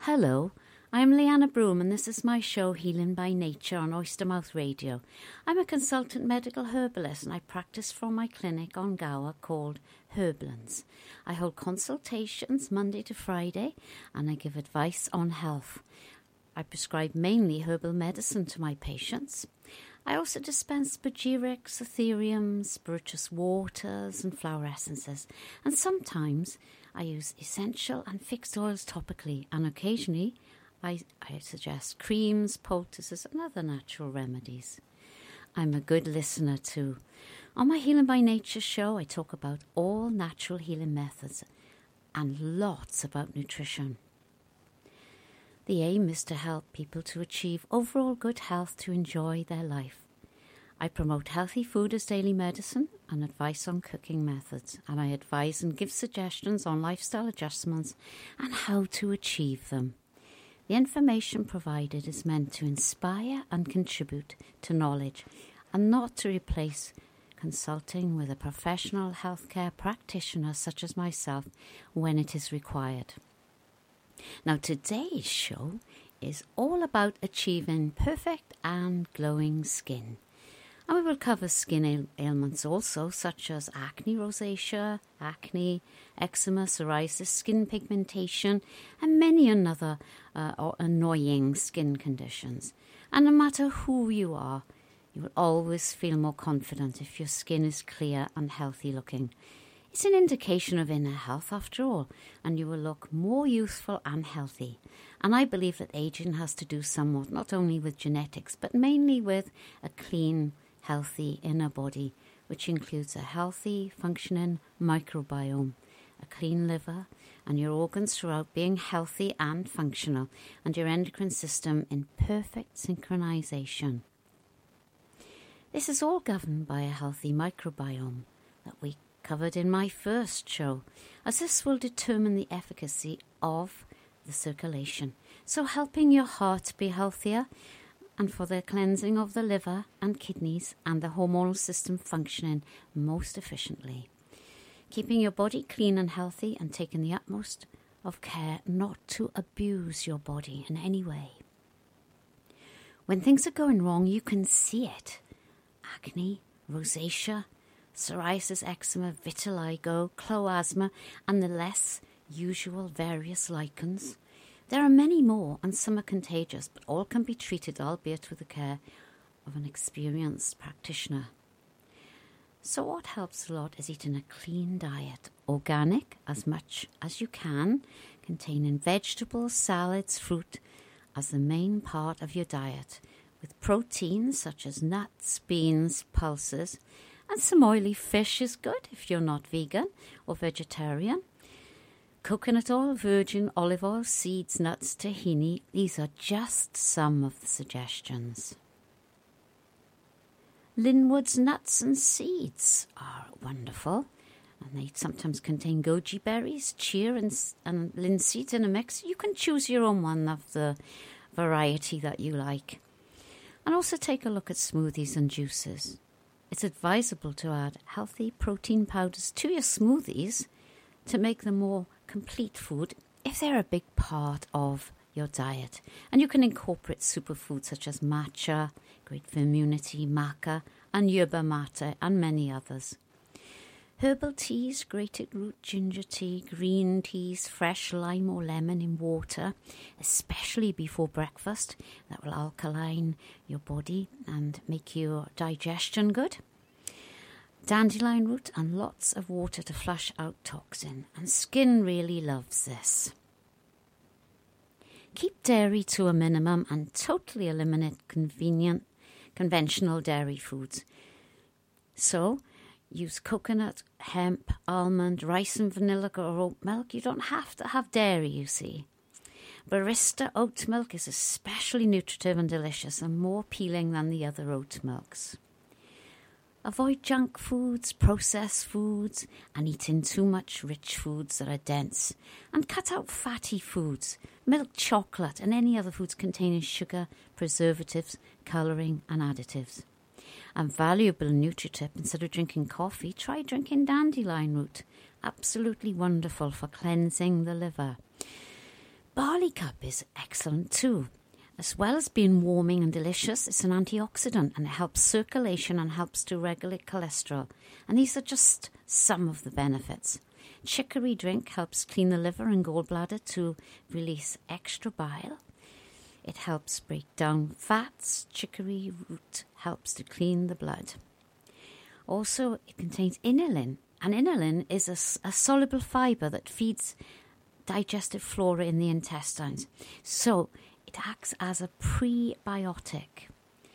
Hello, I'm Leanna Broom and this is my show Healing by Nature on Oystermouth Radio. I'm a consultant medical herbalist and I practice from my clinic on Gower called Herbalance. I hold consultations Monday to Friday and I give advice on health. I prescribe mainly herbal medicine to my patients. I also dispense spagyrics, ethereums, spirituous waters and flower essences, and sometimes I use essential and fixed oils topically, and occasionally I suggest creams, poultices and other natural remedies. I'm a good listener too. On my Healing by Nature show I talk about all natural healing methods and lots about nutrition. The aim is to help people to achieve overall good health to enjoy their life. I promote healthy food as daily medicine and advice on cooking methods, and I advise and give suggestions on lifestyle adjustments and how to achieve them. The information provided is meant to inspire and contribute to knowledge and not to replace consulting with a professional healthcare practitioner such as myself when it is required. Now today's show is all about achieving perfect and glowing skin. And we will cover skin ailments also, such as acne, rosacea, acne, eczema, psoriasis, skin pigmentation, and many another annoying skin conditions. And no matter who you are, you will always feel more confident if your skin is clear and healthy looking. It's an indication of inner health after all, and you will look more youthful and healthy. And I believe that aging has to do somewhat not only with genetics, but mainly with a clean, healthy inner body, which includes a healthy, functioning microbiome, a clean liver, and your organs throughout being healthy and functional, and your endocrine system in perfect synchronization. This is all governed by a healthy microbiome that we covered in my first show, as this will determine the efficacy of the circulation, so helping your heart be healthier and for the cleansing of the liver and kidneys and the hormonal system functioning most efficiently. Keeping your body clean and healthy and taking the utmost of care not to abuse your body in any way. When things are going wrong, you can see it. Acne, rosacea, psoriasis, eczema, vitiligo, cloasma, and the less usual various lichens. There are many more, and some are contagious, but all can be treated, albeit with the care of an experienced practitioner. So what helps a lot is eating a clean diet, organic as much as you can, containing vegetables, salads, fruit as the main part of your diet, with proteins such as nuts, beans, pulses, and some oily fish is good if you're not vegan or vegetarian. Coconut oil, virgin olive oil, seeds, nuts, tahini. These are just some of the suggestions. Linwood's nuts and seeds are wonderful, and they sometimes contain goji berries, chia and linseed in a mix. You can choose your own one of the variety that you like. And also take a look at smoothies and juices. It's advisable to add healthy protein powders to your smoothies to make them more complete food if they're a big part of your diet. And you can incorporate superfoods such as matcha, great for immunity, maca, and yerba mate, and many others. Herbal teas, grated root ginger tea, green teas, fresh lime or lemon in water, especially before breakfast. That will alkaline your body and make your digestion good. Dandelion root and lots of water to flush out toxin, and skin really loves this. Keep dairy to a minimum and totally eliminate conventional dairy foods. So, use coconut, hemp, almond, rice and vanilla or oat milk. You don't have to have dairy, you see. Barista oat milk is especially nutritive and delicious and more appealing than the other oat milks. Avoid junk foods, processed foods, and eating too much rich foods that are dense. And cut out fatty foods, milk, chocolate, and any other foods containing sugar, preservatives, colouring, and additives. And valuable nutritive, instead of drinking coffee, try drinking dandelion root. Absolutely wonderful for cleansing the liver. Barley cup is excellent too. As well as being warming and delicious, it's an antioxidant and it helps circulation and helps to regulate cholesterol. And these are just some of the benefits. Chicory drink helps clean the liver and gallbladder to release extra bile. It helps break down fats. Chicory root helps to clean the blood. Also, it contains inulin. And inulin is a soluble fibre that feeds digestive flora in the intestines. So it acts as a prebiotic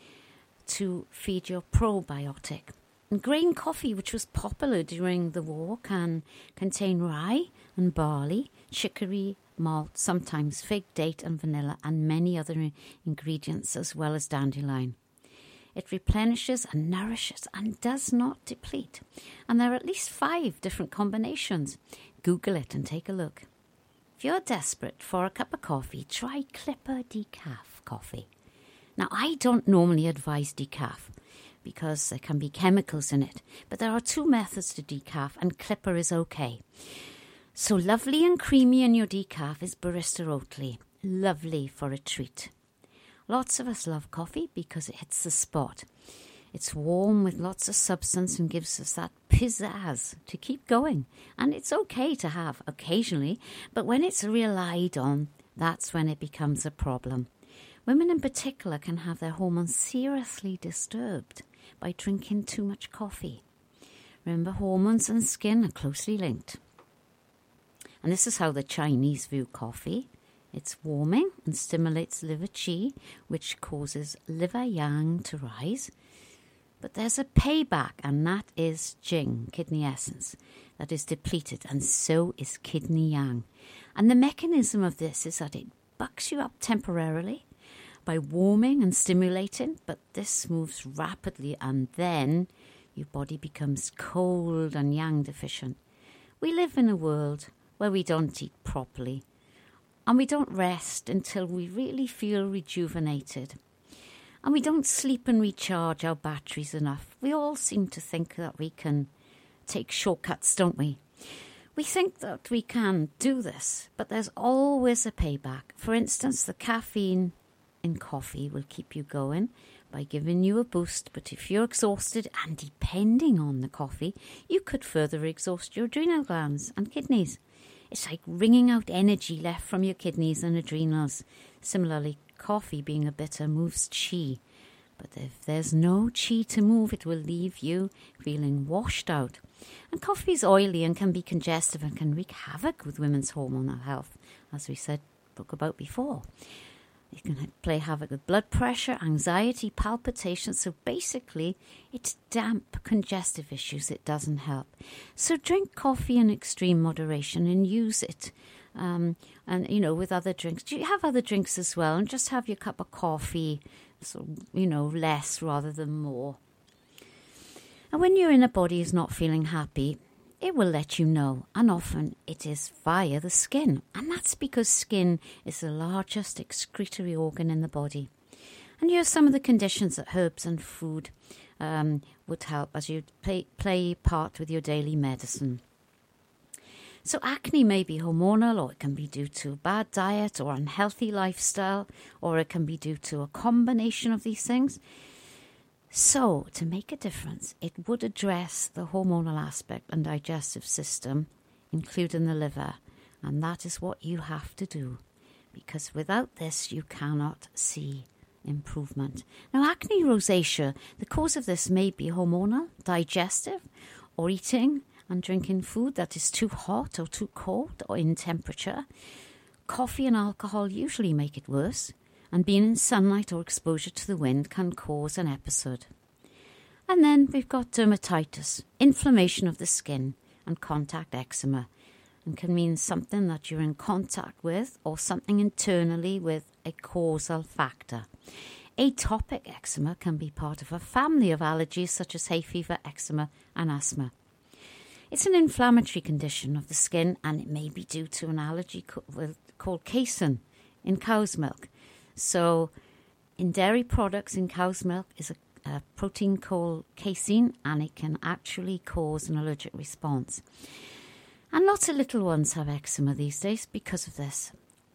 to feed your probiotic. And grain coffee, which was popular during the war, can contain rye and barley, chicory, malt, sometimes fig, date and vanilla, and many other ingredients as well as dandelion. It replenishes and nourishes and does not deplete. And there are at least 5 different combinations. Google it and take a look. If you're desperate for a cup of coffee, try Clipper Decaf coffee. Now, I don't normally advise decaf because there can be chemicals in it, but there are 2 methods to decaf and Clipper is okay. So lovely and creamy in your decaf is Barista Oatly. Lovely for a treat. Lots of us love coffee because it hits the spot. It's warm with lots of substance and gives us that pizzazz to keep going. And it's okay to have occasionally, but when it's relied on, that's when it becomes a problem. Women in particular can have their hormones seriously disturbed by drinking too much coffee. Remember, hormones and skin are closely linked. And this is how the Chinese view coffee. It's warming and stimulates liver qi, which causes liver yang to rise. But there's a payback, and that is Jing, kidney essence, that is depleted, and so is kidney yang. And the mechanism of this is that it bucks you up temporarily by warming and stimulating, but this moves rapidly, and then your body becomes cold and yang deficient. We live in a world where we don't eat properly, and we don't rest until we really feel rejuvenated. And we don't sleep and recharge our batteries enough. We all seem to think that we can take shortcuts, don't we? We think that we can do this, but there's always a payback. For instance, the caffeine in coffee will keep you going by giving you a boost, but if you're exhausted and depending on the coffee, you could further exhaust your adrenal glands and kidneys. It's like wringing out energy left from your kidneys and adrenals. Similarly, coffee being a bitter moves qi. But if there's no qi to move, it will leave you feeling washed out. And coffee is oily and can be congestive and can wreak havoc with women's hormonal health, as we spoke about before. It can play havoc with blood pressure, anxiety, palpitations. So basically, it's damp, congestive issues. It doesn't help. So drink coffee in extreme moderation and use it. And, with other drinks. Do you have other drinks as well? And just have your cup of coffee, so, less rather than more. And when your inner body is not feeling happy, it will let you know. And often it is via the skin. And that's because skin is the largest excretory organ in the body. And here are some of the conditions that herbs and food would help as you play part with your daily medicine. So acne may be hormonal, or it can be due to a bad diet or unhealthy lifestyle, or it can be due to a combination of these things. So to make a difference, it would address the hormonal aspect and digestive system, including the liver. And that is what you have to do, because without this, you cannot see improvement. Now, acne rosacea, the cause of this may be hormonal, digestive, or eating and drinking food that is too hot or too cold or in temperature. Coffee and alcohol usually make it worse, and being in sunlight or exposure to the wind can cause an episode. And then we've got dermatitis, inflammation of the skin, and contact eczema, and can mean something that you're in contact with or something internally with a causal factor. Atopic eczema can be part of a family of allergies such as hay fever, eczema, and asthma. It's an inflammatory condition of the skin, and it may be due to an allergy called casein in cow's milk. So in dairy products, in cow's milk is a protein called casein, and it can actually cause an allergic response. And lots of little ones have eczema these days because of this.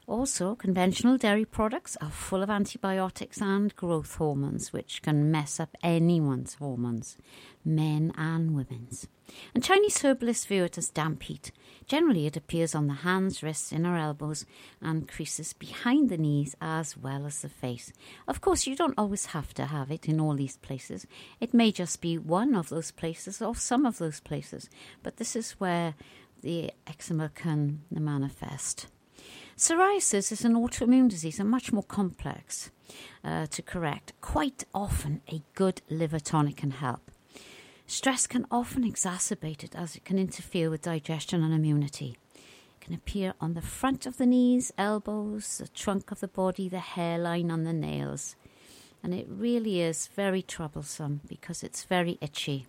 Also, conventional dairy products are full of antibiotics and growth hormones, which can mess up anyone's hormones, men and women's. And Chinese herbalists view it as damp heat. Generally, it appears on the hands, wrists, inner elbows, and creases behind the knees as well as the face. Of course, you don't always have to have it in all these places. It may just be one of those places or some of those places, but this is where the eczema can manifest. Psoriasis is an autoimmune disease and much more complex to correct. Quite often, a good liver tonic can help. Stress can often exacerbate it as it can interfere with digestion and immunity. It can appear on the front of the knees, elbows, the trunk of the body, the hairline and the nails. And it really is very troublesome because it's very itchy.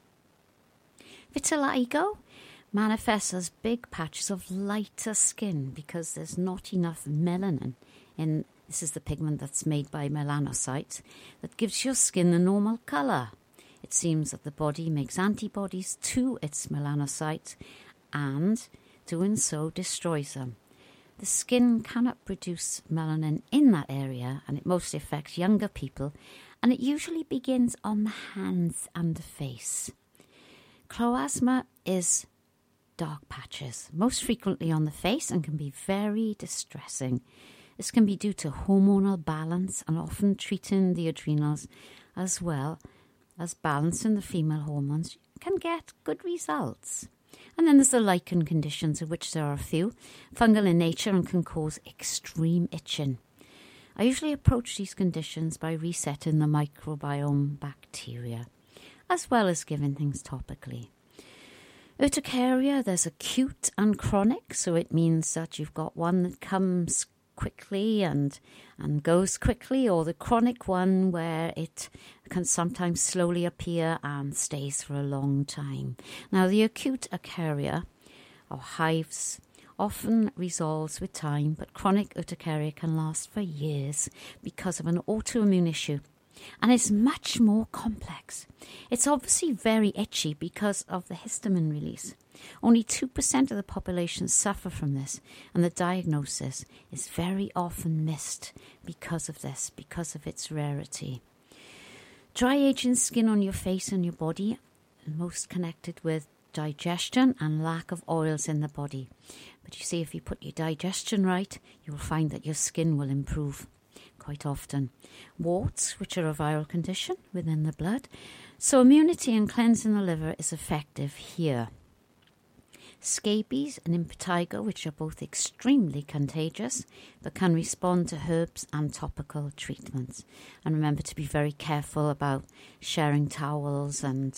Vitiligo manifests as big patches of lighter skin because there's not enough melanin in, this is the pigment that's made by melanocytes, that gives your skin the normal colour. It seems that the body makes antibodies to its melanocytes and, doing so, destroys them. The skin cannot produce melanin in that area, and it mostly affects younger people, and it usually begins on the hands and the face. Chloasma is dark patches, most frequently on the face, and can be very distressing. This can be due to hormonal balance and often treating the adrenals as well as balancing the female hormones can get good results. And then there's the lichen conditions, of which there are a few, fungal in nature and can cause extreme itching. I usually approach these conditions by resetting the microbiome bacteria, as well as giving things topically. Urticaria, there's acute and chronic, so it means that you've got one that comes quickly and goes quickly, or the chronic one where it can sometimes slowly appear and stays for a long time. Now, the acute urticaria, or hives, often resolves with time, but chronic urticaria can last for years because of an autoimmune issue. And it's much more complex. It's obviously very itchy because of the histamine release. Only 2% of the population suffer from this, and the diagnosis is very often missed because of this, because of its rarity. Dry aging skin on your face and your body, most connected with digestion and lack of oils in the body. But you see, if you put your digestion right, you'll find that your skin will improve. Quite often. Warts, which are a viral condition within the blood. So immunity and cleansing the liver is effective here. Scabies and impetigo, which are both extremely contagious, but can respond to herbs and topical treatments. And remember to be very careful about sharing towels and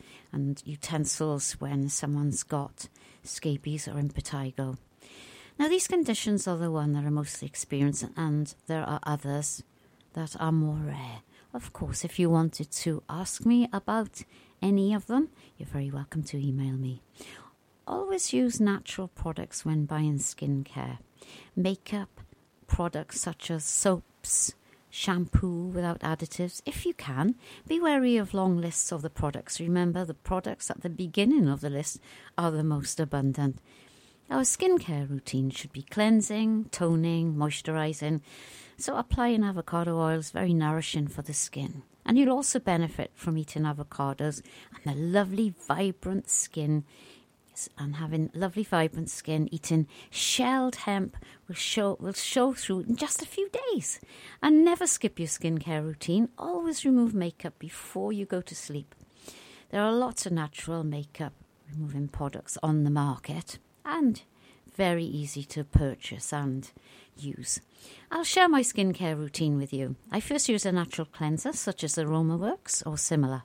utensils when someone's got scabies or impetigo. Now, these conditions are the ones that are mostly experienced, and there are others that are more rare. Of course, if you wanted to ask me about any of them, you're very welcome to email me. Always use natural products when buying skincare. Makeup products such as soaps, shampoo without additives, if you can. Be wary of long lists of the products. Remember, the products at the beginning of the list are the most abundant. Our skincare routine should be cleansing, toning, moisturising. So applying avocado oil is very nourishing for the skin. And you'll also benefit from eating avocados and the lovely, vibrant skin. And having lovely, vibrant skin, eating shelled hemp will show through in just a few days. And never skip your skincare routine. Always remove makeup before you go to sleep. There are lots of natural makeup removing products on the market, and very easy to purchase and use. I'll share my skincare routine with you. I first use a natural cleanser such as AromaWorks or similar.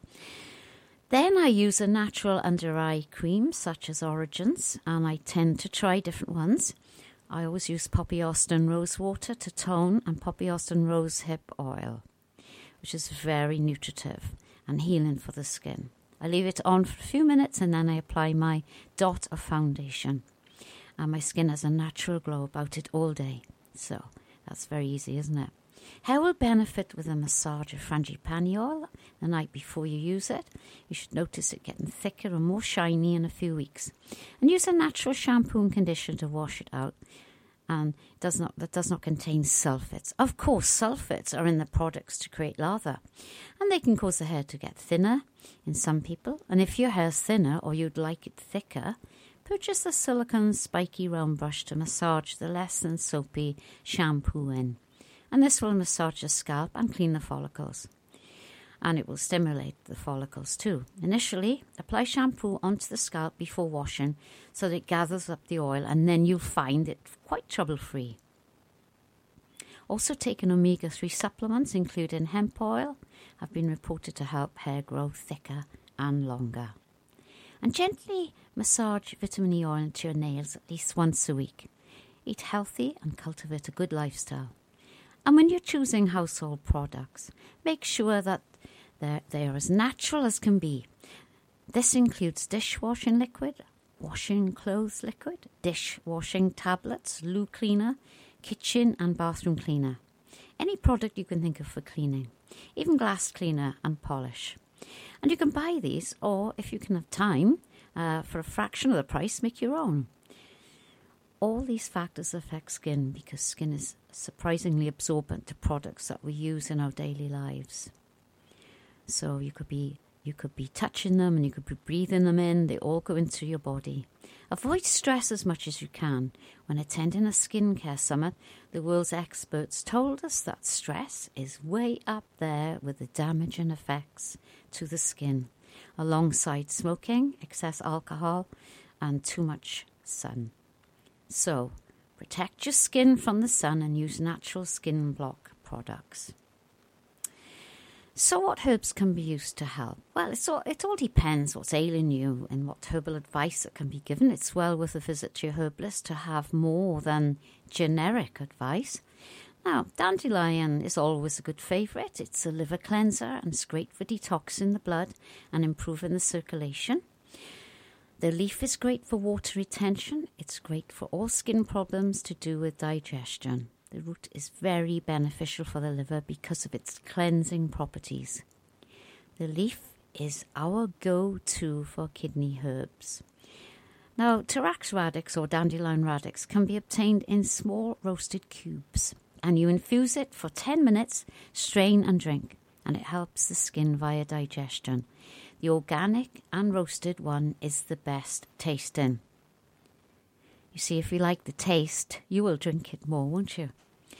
Then I use a natural under-eye cream such as Origins, and I tend to try different ones. I always use Poppy Austin rose water to tone and Poppy Austin rose hip oil, which is very nutritive and healing for the skin. I leave it on for a few minutes and then I apply my dot of foundation. And my skin has a natural glow about it all day. So that's very easy, isn't it? Hair will benefit with a massage of frangipani oil the night before you use it. You should notice it getting thicker and more shiny in a few weeks. And use a natural shampoo and conditioner to wash it out. and that does not contain sulfates. Of course, sulfates are in the products to create lather, and they can cause the hair to get thinner in some people. And if your hair's thinner or you'd like it thicker, purchase a silicone spiky round brush to massage the less than soapy shampoo in. And this will massage the scalp and clean the follicles. And it will stimulate the follicles too. Initially, apply shampoo onto the scalp before washing so that it gathers up the oil, and then you'll find it quite trouble-free. Also taking omega-3 supplements, including hemp oil, have been reported to help hair grow thicker and longer. And gently massage vitamin E oil into your nails at least once a week. Eat healthy and cultivate a good lifestyle. And when you're choosing household products, make sure that they are as natural as can be. This includes dishwashing liquid, washing clothes liquid, dishwashing tablets, loo cleaner, kitchen and bathroom cleaner. Any product you can think of for cleaning, even glass cleaner and polish. And you can buy these, or if you can have time, for a fraction of the price, make your own. All these factors affect skin because skin is surprisingly absorbent to products that we use in our daily lives. So you could be touching them and you could be breathing them in. They all go into your body. Avoid stress as much as you can. When attending a skincare summit, the world's experts told us that stress is way up there with the damaging effects to the skin, alongside smoking, excess alcohol, and too much sun. So, protect your skin from the sun and use natural skin block products. So what herbs can be used to help? Well, it all depends what's ailing you and what herbal advice that can be given. It's well worth a visit to your herbalist to have more than generic advice. Now, dandelion is always a good favourite. It's a liver cleanser and it's great for detoxing the blood and improving the circulation. The leaf is great for water retention. It's great for all skin problems to do with digestion. The root is very beneficial for the liver because of its cleansing properties. The leaf is our go-to for kidney herbs. Now, Tarax radix or dandelion radix can be obtained in small roasted cubes, and you infuse it for 10 minutes, strain and drink, and it helps the skin via digestion. The organic and roasted one is the best tasting. You see, if you like the taste, you will drink it more, won't you?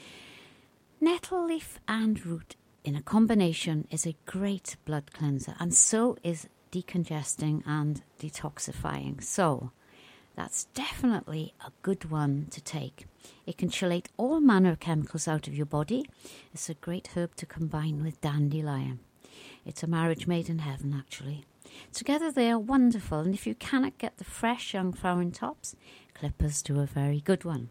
Nettle leaf and root in a combination is a great blood cleanser, and so is decongesting and detoxifying. So that's definitely a good one to take. It can chelate all manner of chemicals out of your body. It's a great herb to combine with dandelion. It's a marriage made in heaven, actually. Together they are wonderful, and if you cannot get the fresh young flowering tops, clippers do a very good one.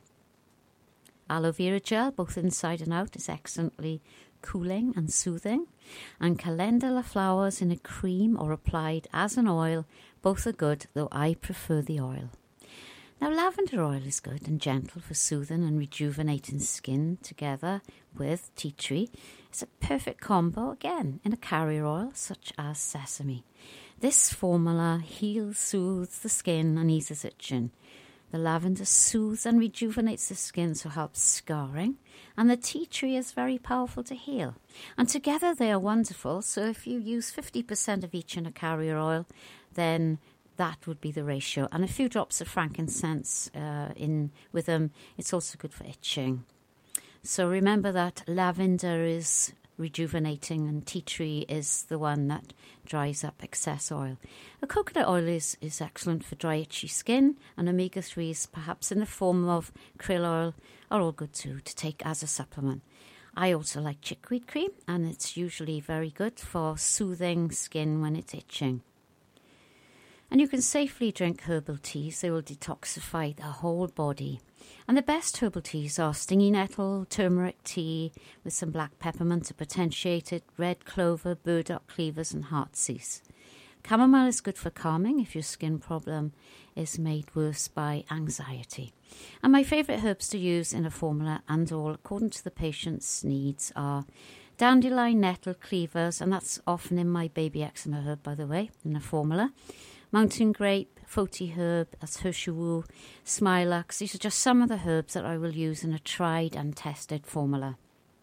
Aloe vera gel, both inside and out, is excellently cooling and soothing. And calendula flowers in a cream or applied as an oil, both are good, though I prefer the oil. Now, lavender oil is good and gentle for soothing and rejuvenating skin together with tea tree. It's a perfect combo, again, in a carrier oil such as sesame. This formula heals, soothes the skin and eases itching. The lavender soothes and rejuvenates the skin, so helps scarring. And the tea tree is very powerful to heal. And together they are wonderful, so if you use 50% of each in a carrier oil, then that would be the ratio. And a few drops of frankincense in with them. It's also good for itching. So remember that lavender is rejuvenating and tea tree is the one that dries up excess oil. A coconut oil is excellent for dry itchy skin, and omega-3s, perhaps in the form of krill oil, are all good too to take as a supplement. I also like chickweed cream, and it's usually very good for soothing skin when it's itching. And you can safely drink herbal teas. They will detoxify the whole body. And the best herbal teas are stingy nettle, turmeric tea with some black peppermint to potentiate it, red clover, burdock cleavers and heartsease. Chamomile is good for calming if your skin problem is made worse by anxiety. And my favourite herbs to use in a formula and all according to the patient's needs are dandelion, nettle, cleavers, and that's often in my baby eczema herb, by the way, in a formula. Mountain grape, Foti herb, that's Hirshu, Smilax. These are just some of the herbs that I will use in a tried and tested formula.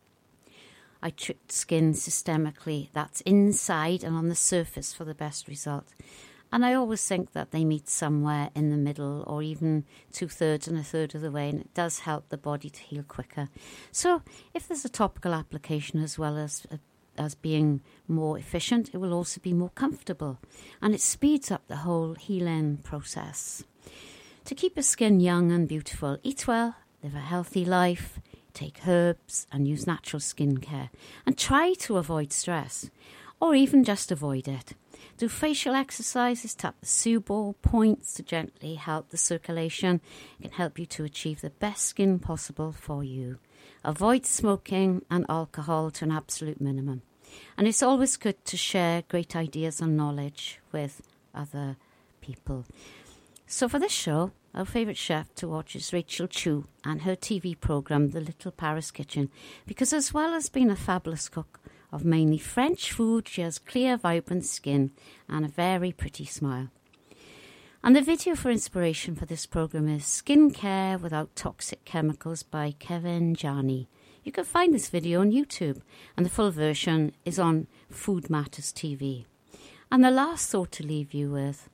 I treat skin systemically, that's inside and on the surface for the best result. And I always think that they meet somewhere in the middle or even 2/3 and 1/3 of the way, and it does help the body to heal quicker. So if there's a topical application as well as being more efficient, it will also be more comfortable, and it speeds up the whole healing process. To keep your skin young and beautiful, eat well, live a healthy life, take herbs and use natural skincare, and try to avoid stress, or even just avoid it. Do facial exercises, tap the Subor points to gently help the circulation. It can help you to achieve the best skin possible for you. Avoid smoking and alcohol to an absolute minimum. And it's always good to share great ideas and knowledge with other people. So for this show, our favourite chef to watch is Rachel Chu and her TV programme, The Little Paris Kitchen, because as well as being a fabulous cook of mainly French food, she has clear, vibrant skin and a very pretty smile. And the video for inspiration for this programme is Skincare Without Toxic Chemicals by Kevin Jani. You can find this video on YouTube, and the full version is on Food Matters TV. And the last thought to leave you with: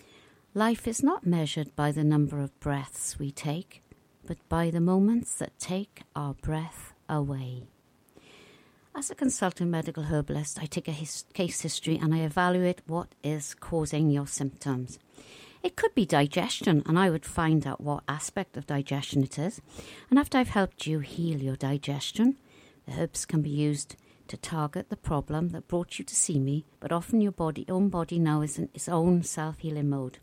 life is not measured by the number of breaths we take, but by the moments that take our breath away. As a consultant medical herbalist, I take a case history and I evaluate what is causing your symptoms. It could be digestion, and I would find out what aspect of digestion it is. And after I've helped you heal your digestion, the herbs can be used to target the problem that brought you to see me, but often your own body now is in its own self-healing mode.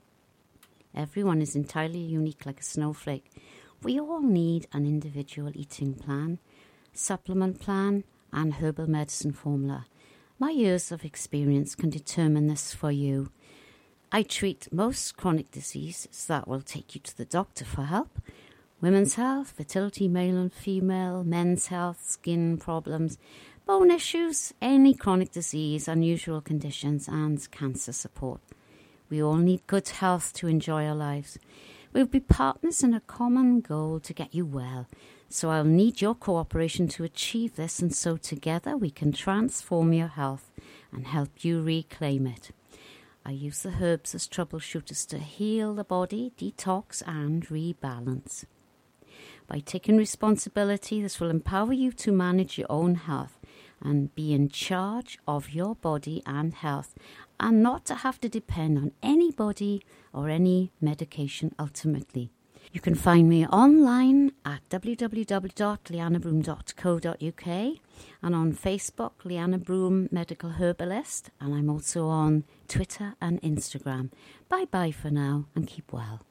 Everyone is entirely unique like a snowflake. We all need an individual eating plan, supplement plan, and herbal medicine formula. My years of experience can determine this for you. I treat most chronic diseases that will take you to the doctor for help. Women's health, fertility, male and female, men's health, skin problems, bone issues, any chronic disease, unusual conditions, and cancer support. We all need good health to enjoy our lives. We'll be partners in a common goal to get you well. So I'll need your cooperation to achieve this, and so together we can transform your health and help you reclaim it. I use the herbs as troubleshooters to heal the body, detox and rebalance. By taking responsibility, this will empower you to manage your own health and be in charge of your body and health, and not to have to depend on anybody or any medication ultimately. You can find me online at www.leannabroom.co.uk and on Facebook, Leanna Broom Medical Herbalist, and I'm also on Twitter and Instagram. Bye-bye for now and keep well.